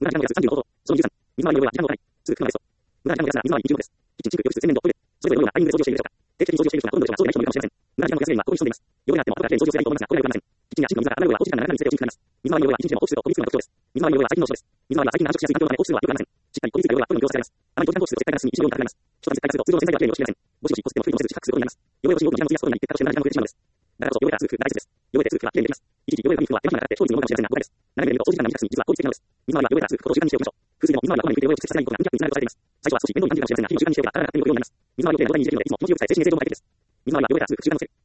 無駄な時間のガス30の方法。その13、水回りの量は時間のお金。続く熊ですと。無駄な時間のガスが水回りに15です。キッチン、シンク、浴室、洗面所、トイレ。それぞれの量がタイミングで掃除をしているでしょうか。定期的に掃除をしている人がほとんどの人がそうでない人もいるかもしれません。無駄な時間のガス源はここに潜んでいます。汚れがあっても後からきれいに掃除をすればいいと思いますが、これはよくありません。キッチンやシンクの水が洗う量は放置時間が長くなるにつれて大きくなります。水回りの量は1日でも多くすると孤立するのが特徴です。水回りの量は最近の象徴です。水回りは最近が繁殖しやすい環境のため放出量はよくありません。しっかり孤立する量はどんどん凝縮されます。あまり長時間放出すると石灰ガスに一度に高くなります。一つ石灰ガスを通常の洗剤ではきれいに落としきれません。ゴシゴシこすっても水分をせず自覚することになります。汚れをしようと時間の費やすことになり、結果として無駄な時間が増えてしまうのです。だからこそ汚れが続くが大切です。汚れて続くはきれいにできます。一時汚れが紙服は手間暇がかかって調理に物がもしれませんが誤解です。長い目で見ると掃除時間が短く済み実は効率的なのです。水回りは汚れが続くことを習慣にしておきましょう。風水でも水回りはこまめに拭いて汚れを蓄積させないことが無理なくつながるとされています。最初は少し面倒に感じるかもしれませんが、日々の習慣にしておけば体が勝手に動くようになります。水回りをきれいな状態に入れているといつも気持ちよくさえ静止に冷蔵庫ができるです。水回りは汚れが続く習慣のせい。